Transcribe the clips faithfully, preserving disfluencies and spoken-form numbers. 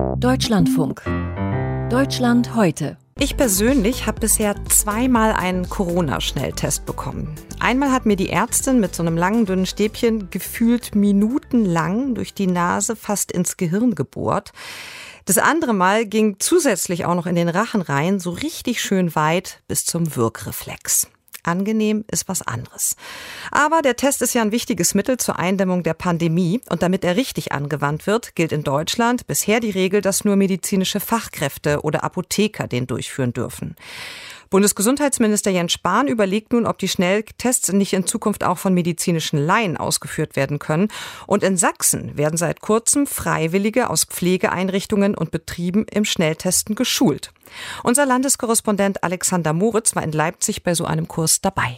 Deutschlandfunk. Deutschland heute. Ich persönlich habe bisher zweimal einen Corona-Schnelltest bekommen. Einmal hat mir die Ärztin mit so einem langen, dünnen Stäbchen gefühlt minutenlang durch die Nase fast ins Gehirn gebohrt. Das andere Mal ging zusätzlich auch noch in den Rachen rein, so richtig schön weit bis zum Wirkreflex. Angenehm ist was anderes. Aber der Test ist ja ein wichtiges Mittel zur Eindämmung der Pandemie. Und damit er richtig angewandt wird, gilt in Deutschland bisher die Regel, dass nur medizinische Fachkräfte oder Apotheker den durchführen dürfen. Bundesgesundheitsminister Jens Spahn überlegt nun, ob die Schnelltests nicht in Zukunft auch von medizinischen Laien ausgeführt werden können. Und in Sachsen werden seit kurzem Freiwillige aus Pflegeeinrichtungen und Betrieben im Schnelltesten geschult. Unser Landeskorrespondent Alexander Moritz war in Leipzig bei so einem Kurs dabei.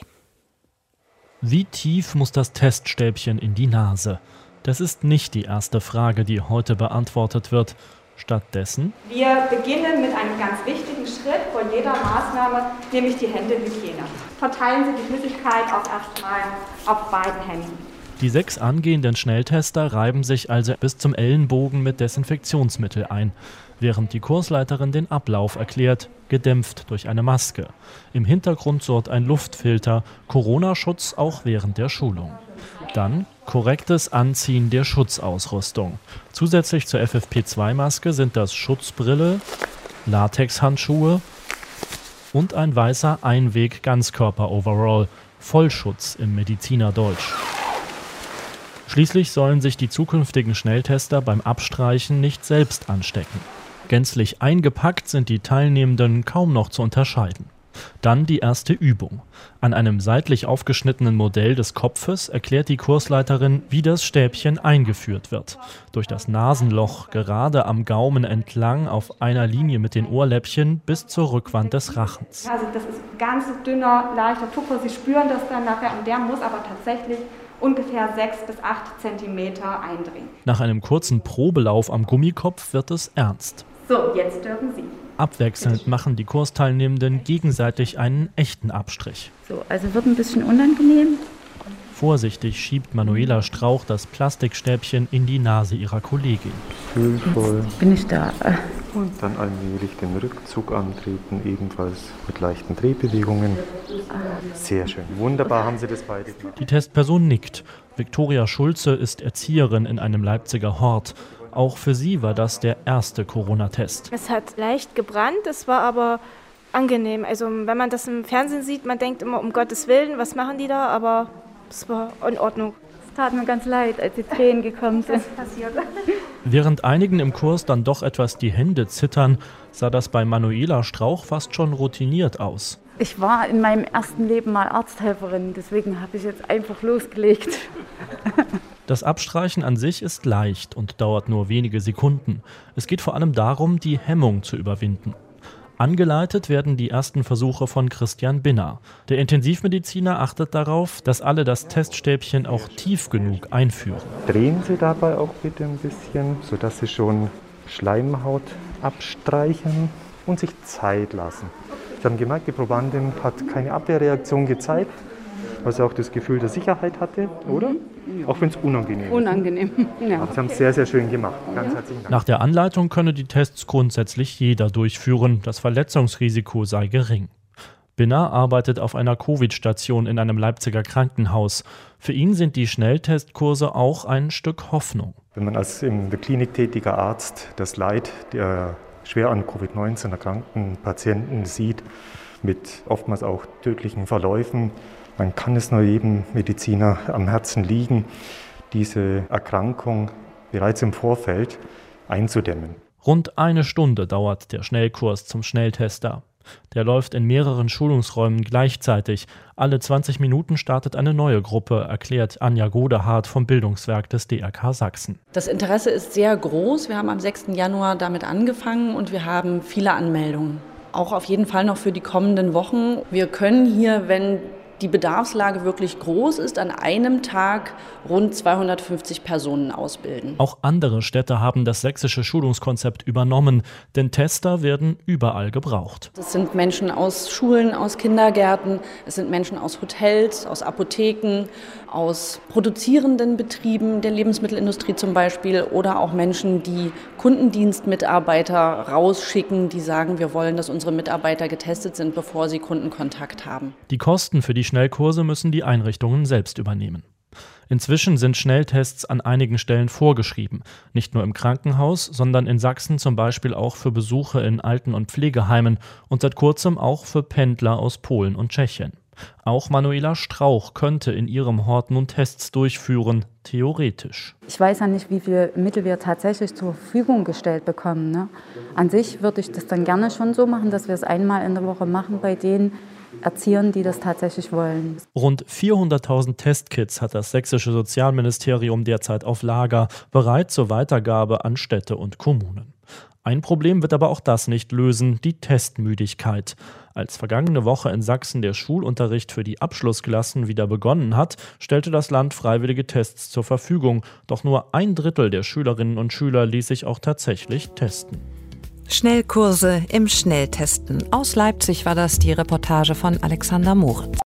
Wie tief muss das Teststäbchen in die Nase? Das ist nicht die erste Frage, die heute beantwortet wird. Stattdessen: Wir beginnen mit einem ganz wichtigen Schritt vor jeder Maßnahme, nämlich die Händehygiene. Verteilen Sie die Flüssigkeit auch erstmal auf beiden Händen. Die sechs angehenden Schnelltester reiben sich also bis zum Ellenbogen mit Desinfektionsmittel ein, während die Kursleiterin den Ablauf erklärt, gedämpft durch eine Maske. Im Hintergrund surrt ein Luftfilter, Corona-Schutz auch während der Schulung. Dann korrektes Anziehen der Schutzausrüstung. Zusätzlich zur F F P zwei Maske sind das Schutzbrille, Latexhandschuhe und ein weißer Einweg-Ganzkörper-Overall, Vollschutz im Medizinerdeutsch. Schließlich sollen sich die zukünftigen Schnelltester beim Abstreichen nicht selbst anstecken. Gänzlich eingepackt sind die Teilnehmenden kaum noch zu unterscheiden. Dann die erste Übung. An einem seitlich aufgeschnittenen Modell des Kopfes erklärt die Kursleiterin, wie das Stäbchen eingeführt wird. Durch das Nasenloch, gerade am Gaumen entlang, auf einer Linie mit den Ohrläppchen bis zur Rückwand des Rachens. Also das ist ganz dünner, leichter Tupfer. Sie spüren das dann nachher und der muss aber tatsächlich ungefähr sechs bis acht Zentimeter eindringen. Nach einem kurzen Probelauf am Gummikopf wird es ernst. So, jetzt dürfen Sie. Abwechselnd machen die Kursteilnehmenden gegenseitig einen echten Abstrich. So, also wird ein bisschen unangenehm. Vorsichtig schiebt Manuela Strauch das Plastikstäbchen in die Nase ihrer Kollegin. Gefühlvoll. Jetzt bin ich da. Und dann allmählich den Rückzug antreten, ebenfalls mit leichten Drehbewegungen. Sehr schön. Wunderbar haben Sie das beide gemacht. Die Testperson nickt. Viktoria Schulze ist Erzieherin in einem Leipziger Hort. Auch für sie war das der erste Corona-Test. Es hat leicht gebrannt, es war aber angenehm. Also wenn man das im Fernsehen sieht, man denkt immer, um Gottes Willen, was machen die da? Aber es war in Ordnung. Es tat mir ganz leid, als die Tränen gekommen sind. Das passiert. Während einigen im Kurs dann doch etwas die Hände zittern, sah das bei Manuela Strauch fast schon routiniert aus. Ich war in meinem ersten Leben mal Arzthelferin, deswegen habe ich jetzt einfach losgelegt. Das Abstreichen an sich ist leicht und dauert nur wenige Sekunden. Es geht vor allem darum, die Hemmung zu überwinden. Angeleitet werden die ersten Versuche von Christian Binner. Der Intensivmediziner achtet darauf, dass alle das Teststäbchen auch tief genug einführen. Drehen Sie dabei auch bitte ein bisschen, sodass Sie schon Schleimhaut abstreichen und sich Zeit lassen. Sie haben gemerkt, die Probandin hat keine Abwehrreaktion gezeigt, weil sie auch das Gefühl der Sicherheit hatte, oder? Ja. Auch wenn es unangenehm ist. Unangenehm, ja. Aber Sie haben es sehr, sehr schön gemacht. Ganz herzlichen Dank. Nach der Anleitung könne die Tests grundsätzlich jeder durchführen. Das Verletzungsrisiko sei gering. Binner arbeitet auf einer Covid-Station in einem Leipziger Krankenhaus. Für ihn sind die Schnelltestkurse auch ein Stück Hoffnung. Wenn man als in der Klinik tätiger Arzt das Leid der schwer an Covid neunzehn erkrankten Patienten sieht, mit oftmals auch tödlichen Verläufen, dann kann es nur jedem Mediziner am Herzen liegen, diese Erkrankung bereits im Vorfeld einzudämmen. Rund eine Stunde dauert der Schnellkurs zum Schnelltester. Der läuft in mehreren Schulungsräumen gleichzeitig. Alle zwanzig Minuten startet eine neue Gruppe, erklärt Anja Godehard vom Bildungswerk des D R K Sachsen. Das Interesse ist sehr groß. Wir haben am sechsten Januar damit angefangen und wir haben viele Anmeldungen. Auch auf jeden Fall noch für die kommenden Wochen. Wir können hier, wenn die Bedarfslage wirklich groß ist, an einem Tag rund zweihundertfünfzig Personen ausbilden. Auch andere Städte haben das sächsische Schulungskonzept übernommen, denn Tester werden überall gebraucht. Das sind Menschen aus Schulen, aus Kindergärten, es sind Menschen aus Hotels, aus Apotheken, aus produzierenden Betrieben der Lebensmittelindustrie zum Beispiel oder auch Menschen, die Kundendienstmitarbeiter rausschicken, die sagen, wir wollen, dass unsere Mitarbeiter getestet sind, bevor sie Kundenkontakt haben. Die Kosten für die Schnellkurse müssen die Einrichtungen selbst übernehmen. Inzwischen sind Schnelltests an einigen Stellen vorgeschrieben. Nicht nur im Krankenhaus, sondern in Sachsen zum Beispiel auch für Besuche in Alten- und Pflegeheimen und seit kurzem auch für Pendler aus Polen und Tschechien. Auch Manuela Strauch könnte in ihrem Hort nun Tests durchführen, theoretisch. Ich weiß ja nicht, wie viel Mittel wir tatsächlich zur Verfügung gestellt bekommen. Ne? An sich würde ich das dann gerne schon so machen, dass wir es einmal in der Woche machen bei denen Erziehern, die das tatsächlich wollen. Rund vierhunderttausend Testkits hat das sächsische Sozialministerium derzeit auf Lager, bereit zur Weitergabe an Städte und Kommunen. Ein Problem wird aber auch das nicht lösen, die Testmüdigkeit. Als vergangene Woche in Sachsen der Schulunterricht für die Abschlussklassen wieder begonnen hat, stellte das Land freiwillige Tests zur Verfügung. Doch nur ein Drittel der Schülerinnen und Schüler ließ sich auch tatsächlich testen. Schnellkurse im Schnelltesten. Aus Leipzig war das die Reportage von Alexander Moritz.